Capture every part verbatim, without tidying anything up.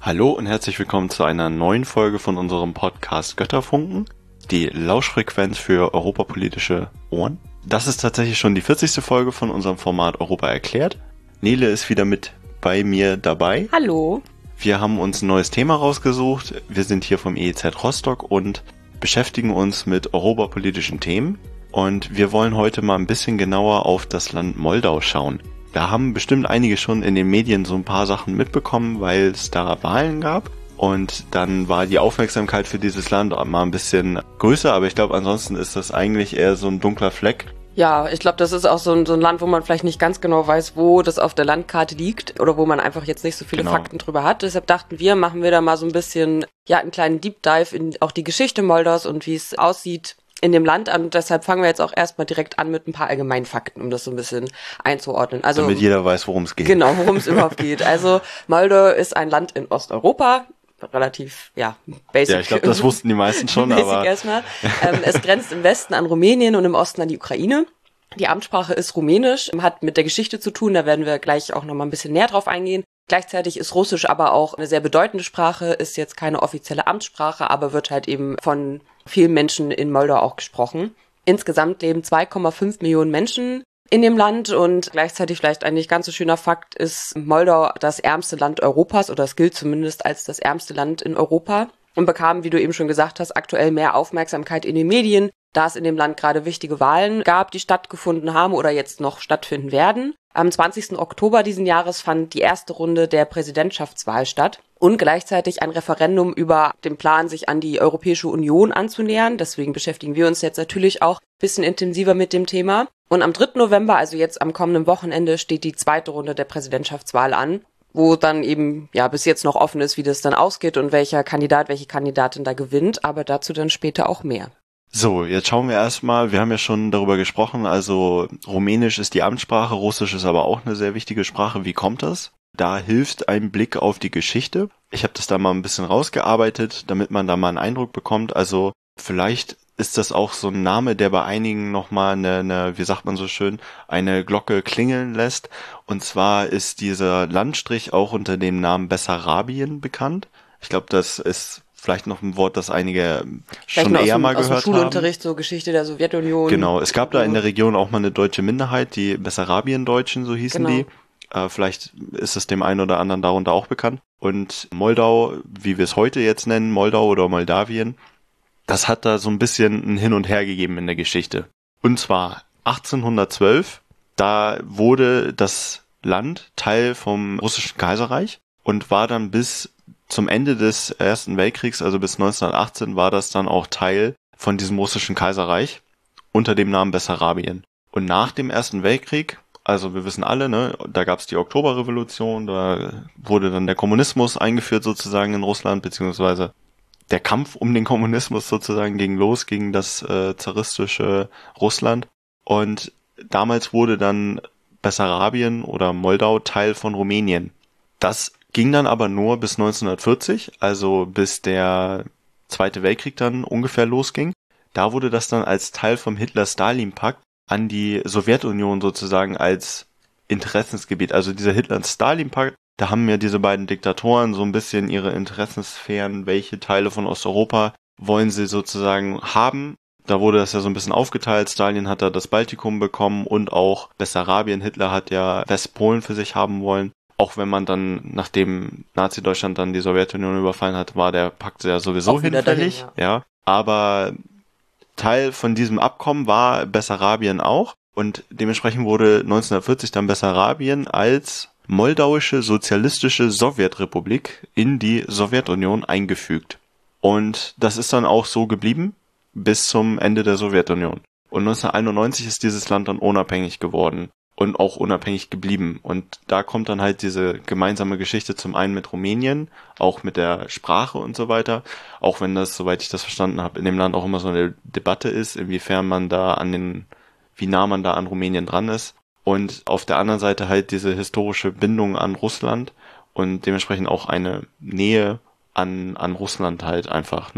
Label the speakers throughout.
Speaker 1: Hallo und herzlich willkommen zu einer neuen Folge von unserem Podcast Götterfunken, die Lauschfrequenz für europapolitische Ohren. Das ist tatsächlich schon die vierzigste Folge von unserem Format Europa erklärt. Nele ist wieder mit bei mir dabei.
Speaker 2: Hallo.
Speaker 1: Wir haben uns ein neues Thema rausgesucht. Wir sind hier vom E E Z Rostock und beschäftigen uns mit europapolitischen Themen. Und wir wollen heute mal ein bisschen genauer auf das Land Moldau schauen. Da haben bestimmt einige schon in den Medien so ein paar Sachen mitbekommen, weil es da Wahlen gab. Und dann war die Aufmerksamkeit für dieses Land mal ein bisschen größer. Aber ich glaube, ansonsten ist das eigentlich eher so ein dunkler Fleck.
Speaker 2: Ja, ich glaube, das ist auch so ein, so ein Land, wo man vielleicht nicht ganz genau weiß, wo das auf der Landkarte liegt oder wo man einfach jetzt nicht so viele
Speaker 1: Genau.
Speaker 2: Fakten drüber hat. Deshalb dachten wir, machen wir da mal so ein bisschen, ja, einen kleinen Deep Dive in auch die Geschichte Moldaus und wie es aussieht in dem Land. Und deshalb fangen wir jetzt auch erstmal direkt an mit ein paar allgemeinen Fakten, um das so ein bisschen einzuordnen. Also,
Speaker 1: damit jeder weiß, worum es geht.
Speaker 2: Genau, worum es überhaupt geht. Also Moldau ist ein Land in Osteuropa. Relativ, ja, basic.
Speaker 1: Ja, ich glaube, das wussten die meisten schon,
Speaker 2: basic
Speaker 1: aber
Speaker 2: erstmal. Ähm, es grenzt im Westen an Rumänien und im Osten an die Ukraine. Die Amtssprache ist Rumänisch, hat mit der Geschichte zu tun, da werden wir gleich auch noch mal ein bisschen näher drauf eingehen. Gleichzeitig ist Russisch aber auch eine sehr bedeutende Sprache, ist jetzt keine offizielle Amtssprache, aber wird halt eben von vielen Menschen in Moldau auch gesprochen. Insgesamt leben zwei Komma fünf Millionen Menschen in dem Land und gleichzeitig vielleicht ein nicht ganz so schöner Fakt ist Moldau das ärmste Land Europas oder es gilt zumindest als das ärmste Land in Europa und bekam, wie du eben schon gesagt hast, aktuell mehr Aufmerksamkeit in den Medien, da es in dem Land gerade wichtige Wahlen gab, die stattgefunden haben oder jetzt noch stattfinden werden. Am zwanzigsten Oktober diesen Jahres fand die erste Runde der Präsidentschaftswahl statt und gleichzeitig ein Referendum über den Plan, sich an die Europäische Union anzunähern. Deswegen beschäftigen wir uns jetzt natürlich auch ein bisschen intensiver mit dem Thema. Und am dritten November, also jetzt am kommenden Wochenende, steht die zweite Runde der Präsidentschaftswahl an, wo dann eben ja bis jetzt noch offen ist, wie das dann ausgeht und welcher Kandidat, welche Kandidatin da gewinnt, aber dazu dann später auch mehr.
Speaker 1: so, jetzt schauen wir erstmal, wir haben ja schon darüber gesprochen, also Rumänisch ist die Amtssprache, Russisch ist aber auch eine sehr wichtige Sprache. Wie kommt das? Da hilft ein Blick auf die Geschichte. Ich habe das da mal ein bisschen rausgearbeitet, damit man da mal einen Eindruck bekommt. Also vielleicht ist das auch so ein Name, der bei einigen nochmal eine, eine, wie sagt man so schön, eine Glocke klingeln lässt. Und zwar ist dieser Landstrich auch unter dem Namen Bessarabien bekannt. Ich glaube, das ist vielleicht noch ein Wort, das einige
Speaker 2: Vielleicht
Speaker 1: schon
Speaker 2: noch
Speaker 1: eher
Speaker 2: aus dem,
Speaker 1: mal
Speaker 2: aus dem
Speaker 1: gehört
Speaker 2: Schulunterricht,
Speaker 1: haben.
Speaker 2: so Geschichte der Sowjetunion.
Speaker 1: Genau, es gab da in der Region auch mal eine deutsche Minderheit, die Bessarabien-Deutschen, so hießen
Speaker 2: Genau.
Speaker 1: die. Äh, vielleicht ist es dem einen oder anderen darunter auch bekannt. Und Moldau, wie wir es heute jetzt nennen, Moldau oder Moldawien, das hat da so ein bisschen ein Hin und Her gegeben in der Geschichte. Und zwar achtzehnhundertzwölf, da wurde das Land Teil vom russischen Kaiserreich und war dann bis zum Ende des Ersten Weltkriegs, also bis neunzehnhundertachtzehn, war das dann auch Teil von diesem russischen Kaiserreich unter dem Namen Bessarabien. Und nach dem Ersten Weltkrieg, also wir wissen alle, ne, da gab es die Oktoberrevolution, da wurde dann der Kommunismus eingeführt sozusagen in Russland, beziehungsweise der Kampf um den Kommunismus sozusagen ging los gegen das äh, zaristische Russland. Und damals wurde dann Bessarabien oder Moldau Teil von Rumänien. Das ging dann aber nur bis neunzehnhundertvierzig, also bis der Zweite Weltkrieg dann ungefähr losging. Da wurde das dann als Teil vom Hitler-Stalin-Pakt an die Sowjetunion sozusagen als Interessensgebiet. Also dieser Hitler-Stalin-Pakt, da haben ja diese beiden Diktatoren so ein bisschen ihre Interessenssphären, welche Teile von Osteuropa wollen sie sozusagen haben. Da wurde das ja so ein bisschen aufgeteilt. Stalin hat da das Baltikum bekommen und auch Bessarabien. Hitler hat ja Westpolen für sich haben wollen. Auch wenn man dann, nachdem Nazi-Deutschland dann die Sowjetunion überfallen hat, war der Pakt ja sowieso
Speaker 2: Auch wieder
Speaker 1: hinfällig.
Speaker 2: dahin,
Speaker 1: ja. Aber Teil von diesem Abkommen war Bessarabien auch. Und dementsprechend wurde neunzehnhundertvierzig dann Bessarabien als moldauische sozialistische Sowjetrepublik in die Sowjetunion eingefügt. Und das ist dann auch so geblieben bis zum Ende der Sowjetunion. Und neunzehnhunderteinundneunzig ist dieses Land dann unabhängig geworden und auch unabhängig geblieben. Und da kommt dann halt diese gemeinsame Geschichte zum einen mit Rumänien, auch mit der Sprache und so weiter. Auch wenn das, soweit ich das verstanden habe, in dem Land auch immer so eine Debatte ist, inwiefern man da an den, wie nah man da an Rumänien dran ist. Und auf der anderen Seite halt diese historische Bindung an Russland und dementsprechend auch eine Nähe an, an Russland halt einfach, ne?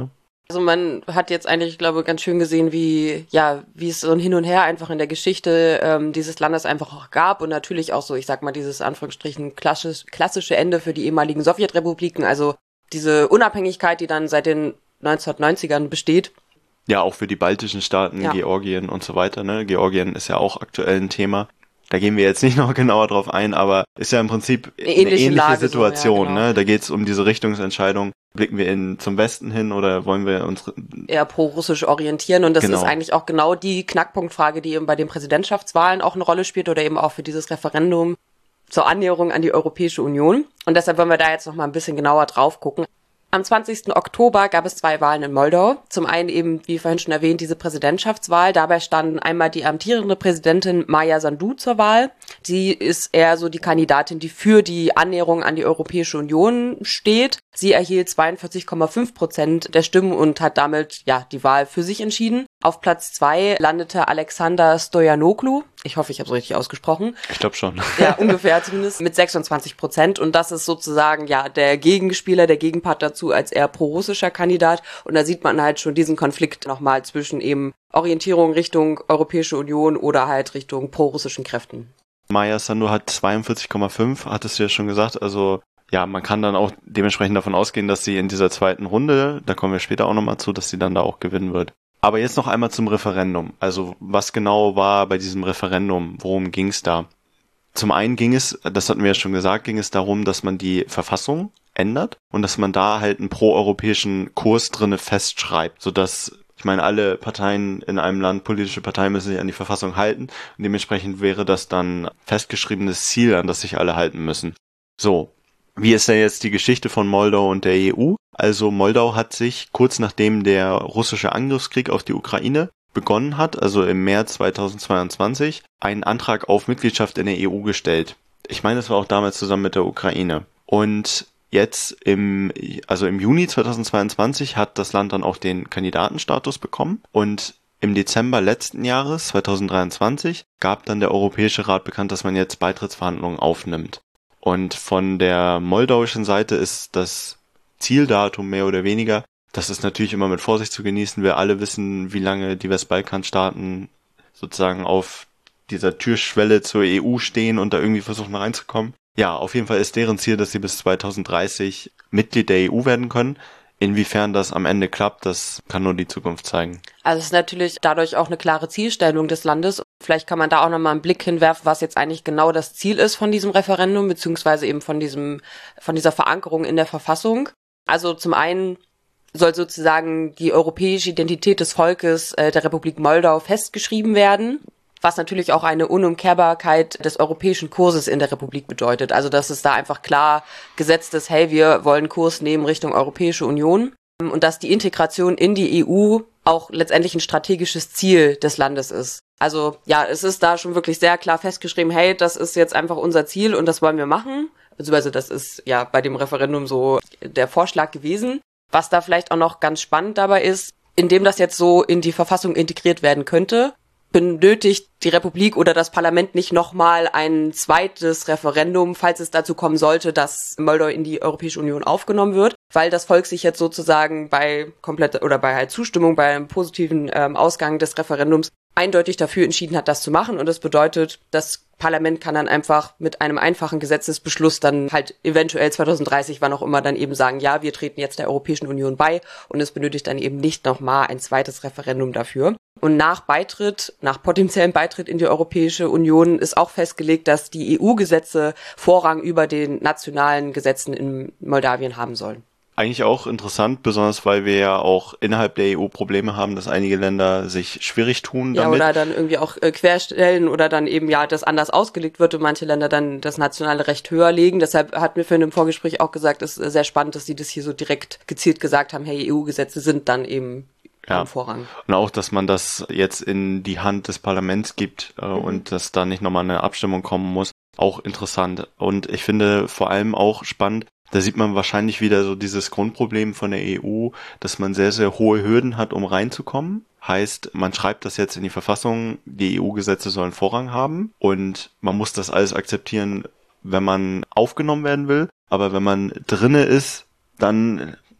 Speaker 2: Also man hat jetzt eigentlich, ich glaube, ganz schön gesehen, wie ja, wie es so ein Hin und Her einfach in der Geschichte ähm, dieses Landes einfach auch gab und natürlich auch so, ich sag mal, dieses Anführungsstrichen klassisch, klassische Ende für die ehemaligen Sowjetrepubliken, also diese Unabhängigkeit, die dann seit den neunzehnhundertneunzigern besteht.
Speaker 1: Ja, auch für die baltischen Staaten, ja. Georgien und so weiter, ne? Georgien ist ja auch aktuell ein Thema. Da gehen wir jetzt nicht noch genauer drauf ein, aber ist ja im Prinzip eine ähnliche, eine ähnliche Situation, so, ja, genau. ne? Da geht's um diese Richtungsentscheidung. Blicken wir in zum Westen hin oder wollen wir uns
Speaker 2: eher pro-russisch orientieren? Und das
Speaker 1: genau.
Speaker 2: ist eigentlich auch genau die Knackpunktfrage, die eben bei den Präsidentschaftswahlen auch eine Rolle spielt oder eben auch für dieses Referendum zur Annäherung an die Europäische Union. Und deshalb wollen wir da jetzt noch mal ein bisschen genauer drauf gucken. Am zwanzigsten Oktober gab es zwei Wahlen in Moldau. Zum einen eben, wie vorhin schon erwähnt, diese Präsidentschaftswahl. Dabei standen einmal die amtierende Präsidentin Maia Sandu zur Wahl. Sie ist eher so die Kandidatin, die für die Annäherung an die Europäische Union steht. Sie erhielt zweiundvierzig Komma fünf Prozent der Stimmen und hat damit ja die Wahl für sich entschieden. Auf Platz zwei landete Alexander Stoyanoglu. Ich hoffe, ich habe es richtig ausgesprochen.
Speaker 1: Ich glaube schon.
Speaker 2: Ja, ungefähr zumindest mit sechsundzwanzig Prozent. Und das ist sozusagen ja der Gegenspieler, der Gegenpart dazu als eher pro-russischer Kandidat. Und da sieht man halt schon diesen Konflikt nochmal zwischen eben Orientierung Richtung Europäische Union oder halt Richtung pro-russischen Kräften.
Speaker 1: Maia Sandu hat zweiundvierzig Komma fünf, hattest du ja schon gesagt. Also ja, man kann dann auch dementsprechend davon ausgehen, dass sie in dieser zweiten Runde, da kommen wir später auch nochmal zu, dass sie dann da auch gewinnen wird. Aber jetzt noch einmal zum Referendum. Also was genau war bei diesem Referendum? Worum ging es da? Zum einen ging es, das hatten wir ja schon gesagt, ging es darum, dass man die Verfassung ändert und dass man da halt einen proeuropäischen Kurs drinne festschreibt, sodass, ich meine, alle Parteien in einem Land, politische Parteien müssen sich an die Verfassung halten und dementsprechend wäre das dann festgeschriebenes Ziel, an das sich alle halten müssen. So, wie ist denn jetzt die Geschichte von Moldau und der E U? Also Moldau hat sich kurz nachdem der russische Angriffskrieg auf die Ukraine begonnen hat, also im März zweitausendzweiundzwanzig, einen Antrag auf Mitgliedschaft in der E U gestellt. Ich meine, das war auch damals zusammen mit der Ukraine. Und jetzt im, also im Juni zweitausendzweiundzwanzig hat das Land dann auch den Kandidatenstatus bekommen und im Dezember letzten Jahres, zweitausenddreiundzwanzig, gab dann der Europäische Rat bekannt, dass man jetzt Beitrittsverhandlungen aufnimmt. Und von der moldauischen Seite ist das Zieldatum mehr oder weniger, das ist natürlich immer mit Vorsicht zu genießen. Wir alle wissen, wie lange die Westbalkanstaaten sozusagen auf dieser Türschwelle zur E U stehen und da irgendwie versuchen reinzukommen. Ja, auf jeden Fall ist deren Ziel, dass sie bis zweitausenddreißig Mitglied der E U werden können. Inwiefern das am Ende klappt, das kann nur die Zukunft zeigen.
Speaker 2: Also es ist natürlich dadurch auch eine klare Zielstellung des Landes. Vielleicht kann man da auch nochmal einen Blick hinwerfen, was jetzt eigentlich genau das Ziel ist von diesem Referendum, beziehungsweise eben von diesem, von dieser Verankerung in der Verfassung. Also zum einen soll sozusagen die europäische Identität des Volkes äh, der Republik Moldau festgeschrieben werden, was natürlich auch eine Unumkehrbarkeit des europäischen Kurses in der Republik bedeutet. Also dass es da einfach klar gesetzt ist, hey, wir wollen Kurs nehmen Richtung Europäische Union und dass die Integration in die E U auch letztendlich ein strategisches Ziel des Landes ist. Also ja, es ist da schon wirklich sehr klar festgeschrieben, hey, das ist jetzt einfach unser Ziel und das wollen wir machen. Beziehungsweise das ist ja bei dem Referendum so der Vorschlag gewesen. Was da vielleicht auch noch ganz spannend dabei ist, indem das jetzt so in die Verfassung integriert werden könnte, benötigt die Republik oder das Parlament nicht nochmal ein zweites Referendum, falls es dazu kommen sollte, dass Moldau in die Europäische Union aufgenommen wird, weil das Volk sich jetzt sozusagen bei komplett oder bei halt Zustimmung, bei einem positiven ähm, Ausgang des Referendums eindeutig dafür entschieden hat, das zu machen. Und das bedeutet, das Parlament kann dann einfach mit einem einfachen Gesetzesbeschluss dann halt eventuell zweitausenddreißig, wann auch immer, dann eben sagen, ja, wir treten jetzt der Europäischen Union bei und es benötigt dann eben nicht nochmal ein zweites Referendum dafür. Und nach Beitritt, nach potenziellem Beitritt in die Europäische Union ist auch festgelegt, dass die E U-Gesetze Vorrang über den nationalen Gesetzen in Moldawien haben sollen.
Speaker 1: Eigentlich auch interessant, besonders weil wir ja auch innerhalb der E U Probleme haben, dass einige Länder sich schwierig tun damit.
Speaker 2: Ja, oder dann irgendwie auch äh, querstellen oder dann eben ja das anders ausgelegt wird und manche Länder dann das nationale Recht höher legen. Deshalb hat mir vorhin im Vorgespräch auch gesagt, es ist sehr spannend, dass sie das hier so direkt gezielt gesagt haben, hey, E U-Gesetze sind dann eben
Speaker 1: ja.
Speaker 2: im Vorrang.
Speaker 1: Und auch, dass man das jetzt in die Hand des Parlaments gibt äh, mhm. und dass da nicht nochmal eine Abstimmung kommen muss, auch interessant. Und ich finde vor allem auch spannend, da sieht man wahrscheinlich wieder so dieses Grundproblem von der E U, dass man sehr, sehr hohe Hürden hat, um reinzukommen. Heißt, man schreibt das jetzt in die Verfassung, die E U-Gesetze sollen Vorrang haben und man muss das alles akzeptieren, wenn man aufgenommen werden will. Aber wenn man drinne ist, dann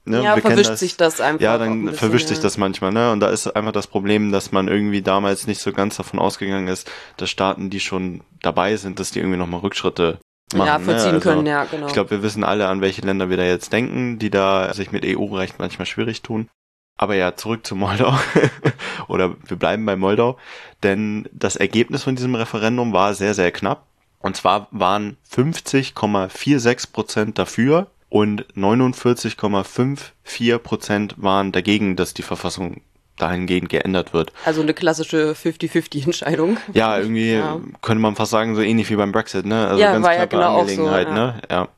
Speaker 1: ne,
Speaker 2: ja,
Speaker 1: wir
Speaker 2: verwischt
Speaker 1: das,
Speaker 2: sich das einfach.
Speaker 1: Ja, dann
Speaker 2: bisschen,
Speaker 1: verwischt
Speaker 2: ja.
Speaker 1: sich das manchmal, ne? Und da ist einfach das Problem, dass man irgendwie damals nicht so ganz davon ausgegangen ist, dass Staaten, die schon dabei sind, dass die irgendwie nochmal Rückschritte machen.
Speaker 2: Ja, vollziehen
Speaker 1: ne? Also,
Speaker 2: können, ja, genau.
Speaker 1: Ich glaube, wir wissen alle, an welche Länder wir da jetzt denken, die da sich mit E U-Recht manchmal schwierig tun. Aber ja, zurück zu Moldau. Oder wir bleiben bei Moldau. Denn das Ergebnis von diesem Referendum war sehr, sehr knapp. Und zwar waren fünfzig Komma sechsundvierzig Prozent dafür und neunundvierzig Komma vierundfünfzig Prozent waren dagegen, dass die Verfassung dahingehend geändert wird.
Speaker 2: Also eine klassische fünfzig fünfzig Entscheidung.
Speaker 1: Ja, irgendwie
Speaker 2: ja.
Speaker 1: könnte man fast sagen, so ähnlich wie beim Brexit, ne? Also
Speaker 2: ja,
Speaker 1: ganz
Speaker 2: war
Speaker 1: knappe
Speaker 2: ja genau
Speaker 1: Angelegenheit,
Speaker 2: auch so, ja.
Speaker 1: ne? Ja.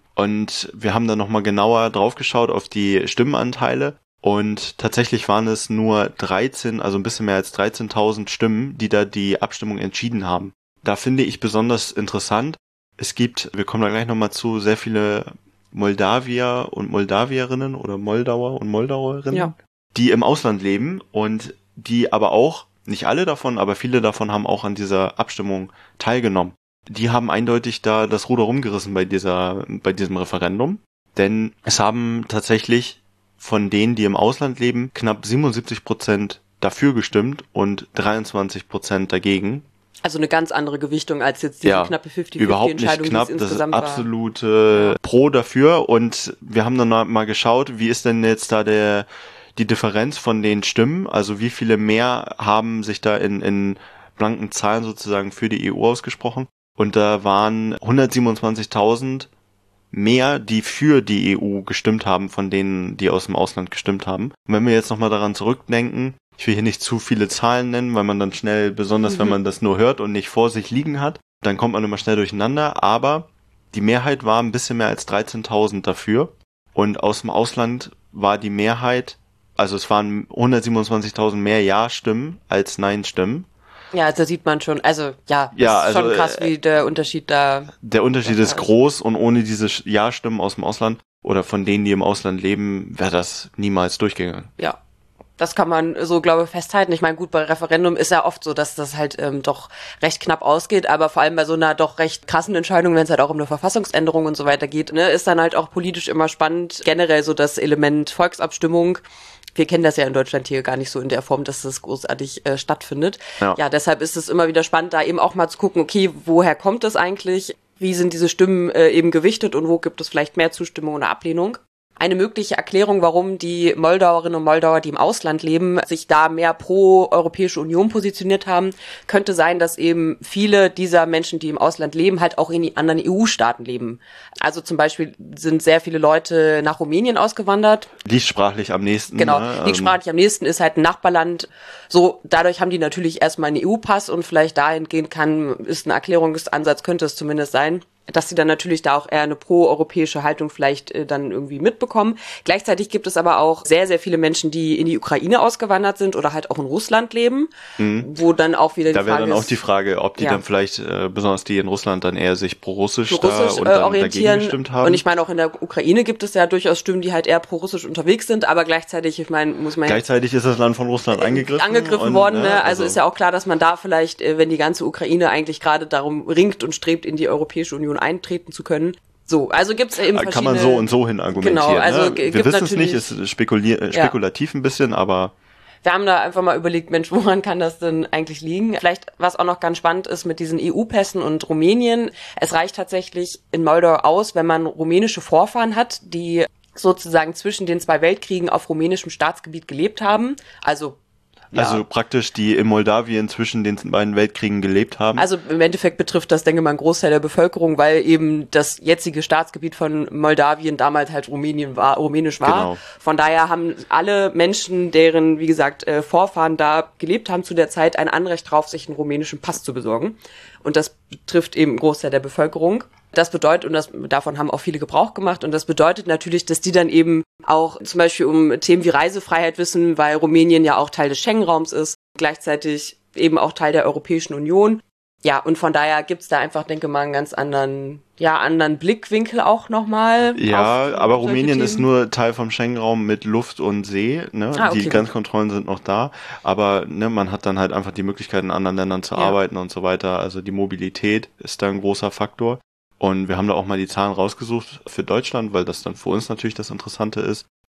Speaker 1: Und wir haben dann nochmal genauer draufgeschaut auf die Stimmenanteile. Und tatsächlich waren es nur dreizehn, also ein bisschen mehr als dreizehntausend Stimmen, die da die Abstimmung entschieden haben. Da finde ich besonders interessant, es gibt, wir kommen da gleich nochmal zu, sehr viele Moldawier und Moldawierinnen oder Moldauer und Moldauerinnen,
Speaker 2: ja.
Speaker 1: die im Ausland leben und die aber auch, nicht alle davon, aber viele davon haben auch an dieser Abstimmung teilgenommen. Die haben eindeutig da das Ruder rumgerissen bei dieser, bei diesem Referendum, denn es haben tatsächlich von denen, die im Ausland leben, knapp siebenundsiebzig Prozent dafür gestimmt und dreiundzwanzig Prozent dagegen.
Speaker 2: Also eine ganz andere Gewichtung als jetzt diese
Speaker 1: ja,
Speaker 2: knappe fünfzig
Speaker 1: überhaupt
Speaker 2: fünfzig Entscheidung,
Speaker 1: nicht knapp,
Speaker 2: die es
Speaker 1: das ist
Speaker 2: insgesamt
Speaker 1: absolut äh,
Speaker 2: ja.
Speaker 1: pro dafür. Und wir haben dann mal geschaut, wie ist denn jetzt da der die Differenz von den Stimmen, also wie viele mehr haben sich da in, in blanken Zahlen sozusagen für die E U ausgesprochen. Und da waren hundertsiebenundzwanzigtausend mehr, die für die E U gestimmt haben, von denen, die aus dem Ausland gestimmt haben. Und wenn wir jetzt nochmal daran zurückdenken, ich will hier nicht zu viele Zahlen nennen, weil man dann schnell, besonders mhm. wenn man das nur hört und nicht vor sich liegen hat, dann kommt man immer schnell durcheinander, aber die Mehrheit war ein bisschen mehr als dreizehntausend dafür und aus dem Ausland war die Mehrheit, also es waren hundertsiebenundzwanzigtausend mehr Ja-Stimmen als Nein-Stimmen.
Speaker 2: Ja, da sieht man schon, also ja,
Speaker 1: ja
Speaker 2: ist
Speaker 1: also,
Speaker 2: schon krass, wie der Unterschied da...
Speaker 1: Der Unterschied ist groß und ohne diese Ja-Stimmen aus dem Ausland oder von denen, die im Ausland leben, wäre das niemals durchgegangen.
Speaker 2: Ja, das kann man so, glaube ich, festhalten. Ich meine, gut, bei Referendum ist ja oft so, dass das halt ähm, doch recht knapp ausgeht, aber vor allem bei so einer doch recht krassen Entscheidung, wenn es halt auch um eine Verfassungsänderung und so weiter geht, ne, ist dann halt auch politisch immer spannend, generell so das Element Volksabstimmung. Wir kennen das ja in Deutschland hier gar nicht so in der Form, dass das großartig äh, stattfindet. Ja. ja, deshalb ist es immer wieder spannend, da eben auch mal zu gucken, okay, woher kommt das eigentlich? Wie sind diese Stimmen äh, eben gewichtet und wo gibt es vielleicht mehr Zustimmung oder Ablehnung? Eine mögliche Erklärung, warum die Moldauerinnen und Moldauer, die im Ausland leben, sich da mehr pro Europäische Union positioniert haben, könnte sein, dass eben viele dieser Menschen, die im Ausland leben, halt auch in die anderen E U-Staaten leben. Also zum Beispiel sind sehr viele Leute nach Rumänien ausgewandert.
Speaker 1: Liegt sprachlich am nächsten.
Speaker 2: Genau,
Speaker 1: ne?
Speaker 2: liegt sprachlich am nächsten, ist halt ein Nachbarland. So, dadurch haben die natürlich erstmal einen E U-Pass und vielleicht dahingehend kann, ist ein Erklärungsansatz, könnte es zumindest sein, dass sie dann natürlich da auch eher eine pro-europäische Haltung vielleicht äh, dann irgendwie mitbekommen. Gleichzeitig gibt es aber auch sehr, sehr viele Menschen, die in die Ukraine ausgewandert sind oder halt auch in Russland leben, mhm. wo dann auch wieder die
Speaker 1: da
Speaker 2: Frage ist...
Speaker 1: Da wäre dann auch die Frage, ob die ja. dann vielleicht, äh, besonders die in Russland, dann eher sich pro-russisch
Speaker 2: pro
Speaker 1: da
Speaker 2: Russisch,
Speaker 1: und
Speaker 2: äh,
Speaker 1: dann
Speaker 2: orientieren.
Speaker 1: dagegen gestimmt haben.
Speaker 2: Und ich meine, auch in der Ukraine gibt es ja durchaus Stimmen, die halt eher pro-russisch unterwegs sind, aber gleichzeitig, ich meine, muss man...
Speaker 1: Gleichzeitig ist das Land von Russland äh, angegriffen.
Speaker 2: Angegriffen
Speaker 1: und,
Speaker 2: worden, ne? Also,
Speaker 1: also
Speaker 2: ist ja auch klar, dass man da vielleicht, äh, wenn die ganze Ukraine eigentlich gerade darum ringt und strebt, in die Europäische Union eintreten zu können. So, also gibt's eben verschiedene...
Speaker 1: Kann man so und so hin argumentieren.
Speaker 2: Genau, also
Speaker 1: ne? Wir wissen es nicht, ist spekulier- spekulativ ja. ein bisschen, aber...
Speaker 2: Wir haben da einfach mal überlegt, Mensch, woran kann das denn eigentlich liegen? Vielleicht, was auch noch ganz spannend ist mit diesen E U-Pässen und Rumänien. Es reicht tatsächlich in Moldau aus, wenn man rumänische Vorfahren hat, die sozusagen zwischen den zwei Weltkriegen auf rumänischem Staatsgebiet gelebt haben. Also Ja.
Speaker 1: Also praktisch die in Moldawien zwischen den beiden Weltkriegen gelebt haben.
Speaker 2: Also im Endeffekt betrifft das, denke ich mal, einen Großteil der Bevölkerung, weil eben das jetzige Staatsgebiet von Moldawien damals halt Rumänien war, rumänisch war. Genau. Von daher haben alle Menschen, deren, wie gesagt, Vorfahren da gelebt haben zu der Zeit, ein Anrecht drauf, sich einen rumänischen Pass zu besorgen. Und das betrifft eben einen Großteil der Bevölkerung. Das bedeutet, und das, davon haben auch viele Gebrauch gemacht, und das bedeutet natürlich, dass die dann eben auch zum Beispiel um Themen wie Reisefreiheit wissen, weil Rumänien ja auch Teil des Schengen-Raums ist, gleichzeitig eben auch Teil der Europäischen Union. Ja, und von daher gibt's da einfach, denke ich mal, einen ganz anderen, ja, anderen Blickwinkel auch nochmal.
Speaker 1: Ja, aber Rumänien ist nur Teil vom Schengen-Raum mit Luft und See, ne?
Speaker 2: Ah, okay,
Speaker 1: die Grenzkontrollen sind noch da, aber ne, man hat dann halt einfach die Möglichkeit, in anderen Ländern zu ja. arbeiten und so weiter. Also die Mobilität ist da ein großer Faktor. Und wir haben da auch mal die Zahlen rausgesucht für Deutschland, weil das dann für uns natürlich das Interessante ist.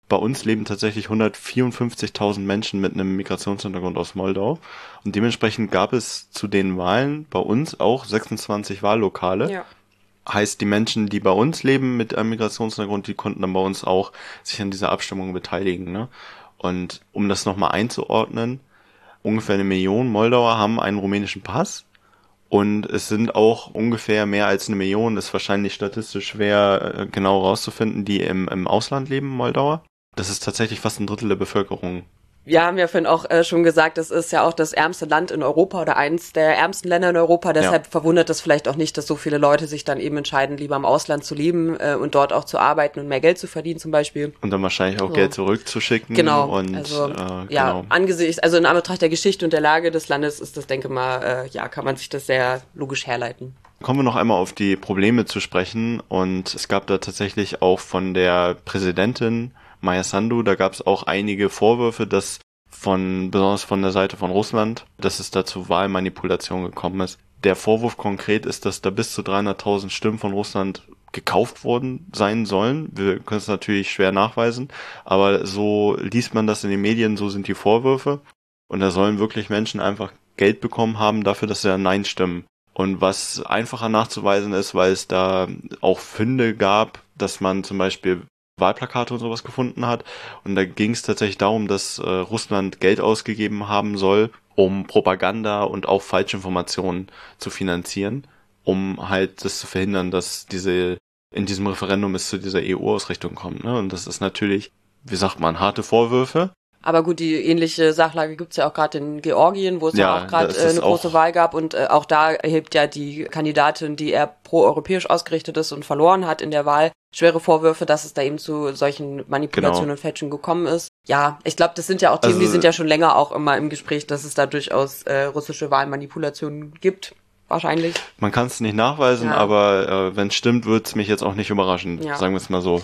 Speaker 1: Bei uns leben tatsächlich hundertvierundfünfzigtausend Menschen mit einem Migrationshintergrund aus Moldau. Und dementsprechend gab es zu den Wahlen bei uns auch sechsundzwanzig Wahllokale.
Speaker 2: Ja.
Speaker 1: Heißt, die Menschen, die bei uns leben mit einem Migrationshintergrund, die konnten dann bei uns auch sich an dieser Abstimmung beteiligen. Ne? Und um das nochmal einzuordnen, ungefähr eine Million Moldauer haben einen rumänischen Pass. Und es sind auch ungefähr mehr als eine Million, ist wahrscheinlich statistisch schwer genau rauszufinden, die im, im Ausland leben, Moldauer. Das ist tatsächlich fast ein Drittel der Bevölkerung.
Speaker 2: Wir haben ja vorhin auch äh, schon gesagt, das ist ja auch das ärmste Land in Europa oder eins der ärmsten Länder in Europa. Deshalb ja. verwundert es vielleicht auch nicht, dass so viele Leute sich dann eben entscheiden, lieber im Ausland zu leben äh, und dort auch zu arbeiten und mehr Geld zu verdienen zum Beispiel.
Speaker 1: Und dann wahrscheinlich auch so. Geld zurückzuschicken.
Speaker 2: Genau.
Speaker 1: Und,
Speaker 2: also,
Speaker 1: äh, genau.
Speaker 2: ja, angesichts, also in Anbetracht der Geschichte und der Lage des Landes ist das, denke mal, äh, ja, kann man sich das sehr logisch herleiten.
Speaker 1: Kommen wir noch einmal auf die Probleme zu sprechen. Und es gab da tatsächlich auch von der Präsidentin Maia Sandu, da gab es auch einige Vorwürfe, dass von, besonders von der Seite von Russland, dass es da zu Wahlmanipulation gekommen ist. Der Vorwurf konkret ist, dass da bis zu dreihunderttausend Stimmen von Russland gekauft worden sein sollen. Wir können es natürlich schwer nachweisen, aber so liest man das in den Medien, so sind die Vorwürfe. Und da sollen wirklich Menschen einfach Geld bekommen haben dafür, dass sie Nein stimmen. Und was einfacher nachzuweisen ist, weil es da auch Funde gab, dass man zum Beispiel Wahlplakate und sowas gefunden hat. Und da ging es tatsächlich darum, dass äh, Russland Geld ausgegeben haben soll, um Propaganda und auch Falschinformationen zu finanzieren, um halt das zu verhindern, dass diese in diesem Referendum es zu dieser E U-Ausrichtung kommt. Ne? Und das ist natürlich, wie sagt man, harte Vorwürfe.
Speaker 2: Aber gut, die ähnliche Sachlage gibt's ja auch gerade in Georgien, wo es ja, ja auch gerade äh, eine große Wahl gab. Und äh, auch da erhebt ja die Kandidatin, die eher pro-europäisch ausgerichtet ist und verloren hat in der Wahl, schwere Vorwürfe, dass es da eben zu solchen Manipulationen genau. und Fälschungen gekommen ist. Ja, ich glaube, das sind ja auch Themen, also, die sind ja schon länger auch immer im Gespräch, dass es da durchaus äh, russische Wahlmanipulationen gibt. Wahrscheinlich.
Speaker 1: Man kann es nicht nachweisen, ja. aber äh, wenn es stimmt, wird es mich jetzt auch nicht überraschen, ja. sagen wir es mal so.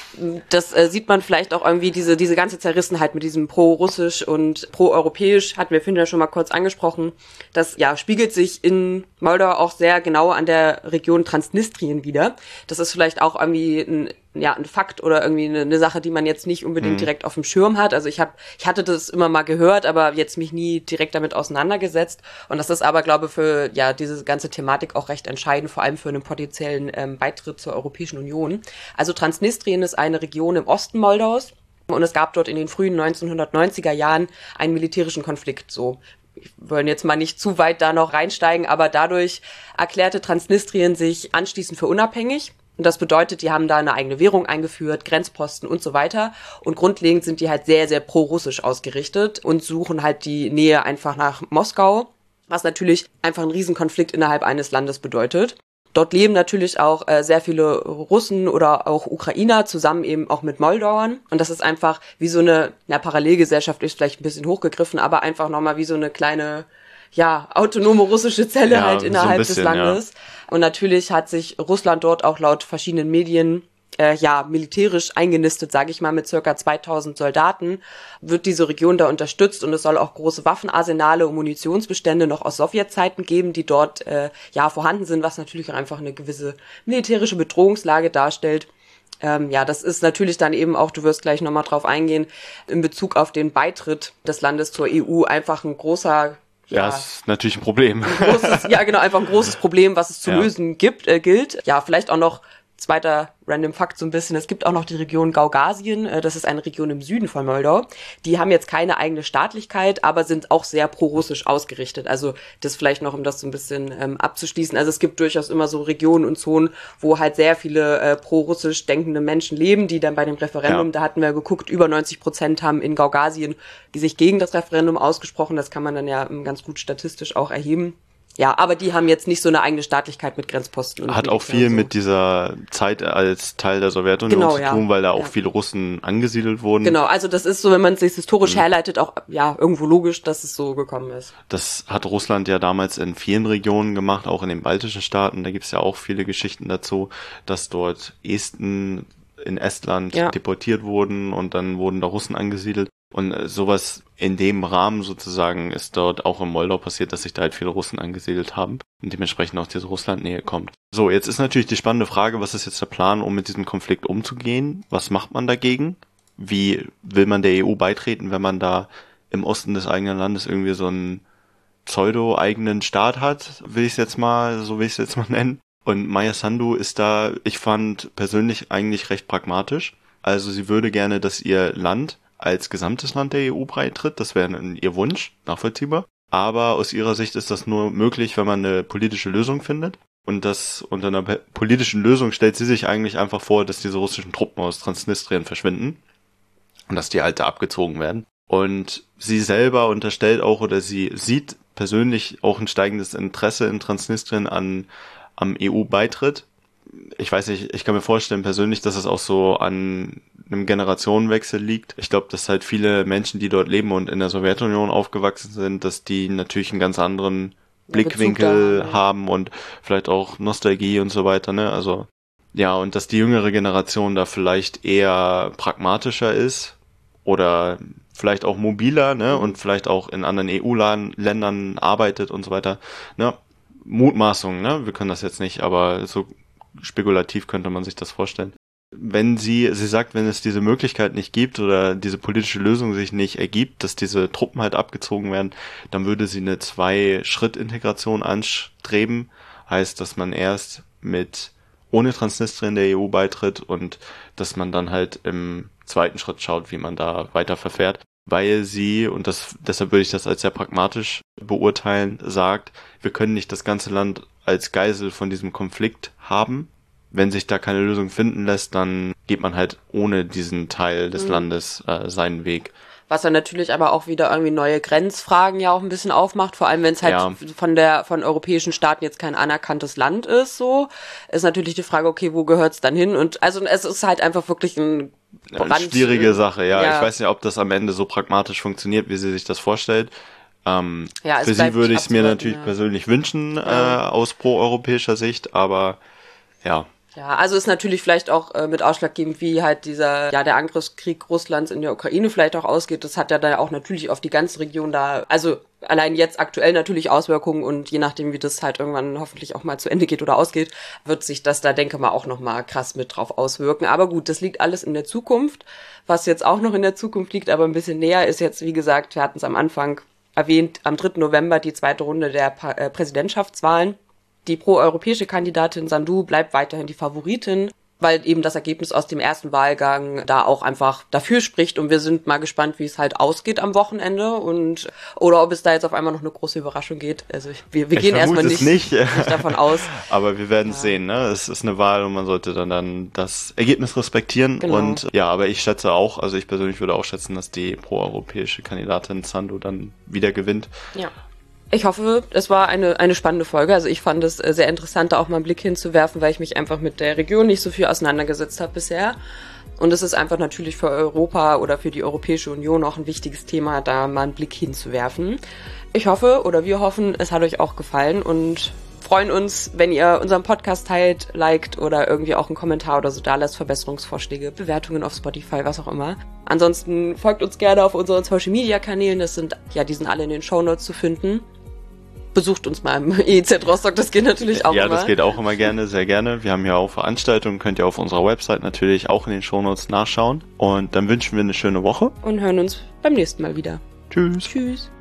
Speaker 2: Das äh, sieht man vielleicht auch irgendwie, diese diese ganze Zerrissenheit mit diesem pro-russisch und pro-europäisch, hatten wir vorhin ja schon mal kurz angesprochen. Das ja spiegelt sich in Moldau auch sehr genau an der Region Transnistrien wieder. Das ist vielleicht auch irgendwie ein ja, ein Fakt oder irgendwie eine, eine Sache, die man jetzt nicht unbedingt mhm. direkt auf dem Schirm hat. Also ich habe, ich hatte das immer mal gehört, aber jetzt mich nie direkt damit auseinandergesetzt. Und das ist aber, glaube ich, für ja diese ganze Thematik auch recht entscheidend, vor allem für einen potenziellen ähm, Beitritt zur Europäischen Union. Also Transnistrien ist eine Region im Osten Moldaus und es gab dort in den frühen neunzehnhundertneunziger Jahren einen militärischen Konflikt. So, wir wollen jetzt mal nicht zu weit da noch reinsteigen, aber dadurch erklärte Transnistrien sich anschließend für unabhängig. Und das bedeutet, die haben da eine eigene Währung eingeführt, Grenzposten und so weiter. Und grundlegend sind die halt sehr, sehr pro-russisch ausgerichtet und suchen halt die Nähe einfach nach Moskau, was natürlich einfach einen Riesenkonflikt innerhalb eines Landes bedeutet. Dort leben natürlich auch äh, sehr viele Russen oder auch Ukrainer zusammen eben auch mit Moldauern. Und das ist einfach wie so eine, ja, Parallelgesellschaft ist vielleicht ein bisschen hochgegriffen, aber einfach nochmal wie so eine kleine, ja, autonome russische Zelle ja, halt innerhalb so bisschen, des Landes. Ja. Und natürlich hat sich Russland dort auch laut verschiedenen Medien äh, ja militärisch eingenistet, sage ich mal, mit circa zweitausend Soldaten, wird diese Region da unterstützt und es soll auch große Waffenarsenale und Munitionsbestände noch aus Sowjetzeiten geben, die dort äh, ja vorhanden sind, was natürlich auch einfach eine gewisse militärische Bedrohungslage darstellt. Ähm, ja, das ist natürlich dann eben auch, du wirst gleich nochmal drauf eingehen, in Bezug auf den Beitritt des Landes zur E U einfach ein großer
Speaker 1: Ja, ja, ist natürlich ein Problem.
Speaker 2: Ein großes, ja, genau, einfach ein großes Problem, was es zu ja. lösen gibt, äh, gilt. Ja, vielleicht auch noch zweiter Random Fakt so ein bisschen. Es gibt auch noch die Region Gaugasien. Äh, das ist eine Region im Süden von Moldau. Die haben jetzt keine eigene Staatlichkeit, aber sind auch sehr pro-russisch ausgerichtet. Also das vielleicht noch, um das so ein bisschen ähm, abzuschließen. Also es gibt durchaus immer so Regionen und Zonen, wo halt sehr viele äh, pro-russisch denkende Menschen leben, die dann bei dem Referendum, ja. da hatten wir geguckt, über neunzig Prozent haben in Gaugasien die sich gegen das Referendum ausgesprochen. Das kann man dann ja ganz gut statistisch auch erheben. Ja, aber die haben jetzt nicht so eine eigene Staatlichkeit mit Grenzposten. Und
Speaker 1: hat auch viel so. mit dieser Zeit als Teil der Sowjetunion genau, zu tun, ja. weil da auch ja. viele Russen angesiedelt wurden.
Speaker 2: Genau, also das ist so, wenn man es sich historisch mhm. herleitet, auch ja irgendwo logisch, dass es so gekommen ist.
Speaker 1: Das hat Russland ja damals in vielen Regionen gemacht, auch in den baltischen Staaten. Da gibt's ja auch viele Geschichten dazu, dass dort Esten in Estland ja. deportiert wurden und dann wurden da Russen angesiedelt. Und sowas in dem Rahmen sozusagen ist dort auch in Moldau passiert, dass sich da halt viele Russen angesiedelt haben und dementsprechend auch diese Russlandnähe kommt. So, jetzt ist natürlich die spannende Frage, was ist jetzt der Plan, um mit diesem Konflikt umzugehen? Was macht man dagegen? wie will man der E U beitreten, wenn man da im Osten des eigenen Landes irgendwie so einen pseudo-eigenen Staat hat, will ich es jetzt mal, so will ich es jetzt mal nennen. Und Maia Sandu ist da, ich fand persönlich eigentlich recht pragmatisch. Also sie würde gerne, dass ihr Land als gesamtes Land der E U beitritt. Das wäre ihr Wunsch, nachvollziehbar. Aber aus ihrer Sicht ist das nur möglich, wenn man eine politische Lösung findet. Und das unter einer politischen Lösung stellt sie sich eigentlich einfach vor, dass diese russischen Truppen aus Transnistrien verschwinden und dass die halt da abgezogen werden. Und sie selber unterstellt auch, oder sie sieht persönlich auch ein steigendes Interesse in Transnistrien an am E U-Beitritt. Ich weiß nicht, ich kann mir vorstellen persönlich, dass es auch so an einem Generationenwechsel liegt. Ich glaube, dass halt viele Menschen, die dort leben und in der Sowjetunion aufgewachsen sind, dass die natürlich einen ganz anderen Blickwinkel da, ja. haben und vielleicht auch Nostalgie und so weiter, ne? Also, ja, und dass die jüngere Generation da vielleicht eher pragmatischer ist oder vielleicht auch mobiler, ne? Und vielleicht auch in anderen E U-Ländern arbeitet und so weiter, ne? Mutmaßung, ne? Wir können das jetzt nicht, aber so spekulativ könnte man sich das vorstellen. Wenn sie, sie sagt, wenn es diese Möglichkeit nicht gibt oder diese politische Lösung sich nicht ergibt, dass diese Truppen halt abgezogen werden, dann würde sie eine Zwei-Schritt-Integration anstreben. Heißt, dass man erst mit ohne Transnistrien der E U beitritt und dass man dann halt im zweiten Schritt schaut, wie man da weiter verfährt. Weil sie, und das deshalb würde ich das als sehr pragmatisch beurteilen, sagt, wir können nicht das ganze Land als Geisel von diesem Konflikt haben. Wenn sich da keine Lösung finden lässt, dann geht man halt ohne diesen Teil des mhm. Landes äh, seinen Weg.
Speaker 2: Was dann natürlich aber auch wieder irgendwie neue Grenzfragen ja auch ein bisschen aufmacht, vor allem wenn es halt ja. von der von europäischen Staaten jetzt kein anerkanntes Land ist, so ist natürlich die Frage, okay, wo gehört's dann hin? Und also es ist halt einfach wirklich ein
Speaker 1: Brand, eine schwierige Sache, ja. ja. Ich weiß nicht, ob das am Ende so pragmatisch funktioniert, wie sie sich das vorstellt. Ähm, ja, für sie würde ich es mir natürlich ja. persönlich wünschen, ja. äh, aus pro-europäischer Sicht, aber ja.
Speaker 2: Ja, also ist natürlich vielleicht auch äh, mit ausschlaggebend, wie halt dieser, ja, der Angriffskrieg Russlands in der Ukraine vielleicht auch ausgeht. Das hat ja dann auch natürlich auf die ganze Region da, also allein jetzt aktuell natürlich Auswirkungen und je nachdem, wie das halt irgendwann hoffentlich auch mal zu Ende geht oder ausgeht, wird sich das da, denke mal, auch nochmal krass mit drauf auswirken. Aber gut, das liegt alles in der Zukunft. Was jetzt auch noch in der Zukunft liegt, aber ein bisschen näher, ist jetzt, wie gesagt, wir hatten es am Anfang erwähnt, am dritten November die zweite Runde der pa- äh, Präsidentschaftswahlen. Die pro-europäische Kandidatin Sandu bleibt weiterhin die Favoritin, weil eben das Ergebnis aus dem ersten Wahlgang da auch einfach dafür spricht. Und wir sind mal gespannt, wie es halt ausgeht am Wochenende und oder ob es da jetzt auf einmal noch eine große Überraschung geht. Also wir, wir gehen erstmal nicht,
Speaker 1: nicht.
Speaker 2: nicht davon aus.
Speaker 1: Aber wir werden es ja. sehen, ne? Es ist eine Wahl und man sollte dann, dann das Ergebnis respektieren. Genau. Und ja, aber ich schätze auch, also ich persönlich würde auch schätzen, dass die pro-europäische Kandidatin Sandu dann wieder gewinnt.
Speaker 2: Ja. Ich hoffe, es war eine eine spannende Folge. Also ich fand es sehr interessant, da auch mal einen Blick hinzuwerfen, weil ich mich einfach mit der Region nicht so viel auseinandergesetzt habe bisher. Und es ist einfach natürlich für Europa oder für die Europäische Union auch ein wichtiges Thema, da mal einen Blick hinzuwerfen. Ich hoffe oder wir hoffen, es hat euch auch gefallen und freuen uns, wenn ihr unseren Podcast teilt, liked oder irgendwie auch einen Kommentar oder so da lasst, Verbesserungsvorschläge, Bewertungen auf Spotify, was auch immer. Ansonsten folgt uns gerne auf unseren Social-Media-Kanälen, das sind, ja, die sind alle in den Shownotes zu finden. Besucht uns mal im E Z Rostock, das geht natürlich auch
Speaker 1: ja,
Speaker 2: immer.
Speaker 1: Ja, das geht auch immer gerne, sehr gerne. Wir haben ja auch Veranstaltungen, könnt ihr auf unserer Website natürlich auch in den Shownotes nachschauen. Und dann wünschen wir eine schöne Woche.
Speaker 2: Und hören uns beim nächsten Mal wieder.
Speaker 1: Tschüss.
Speaker 2: Tschüss.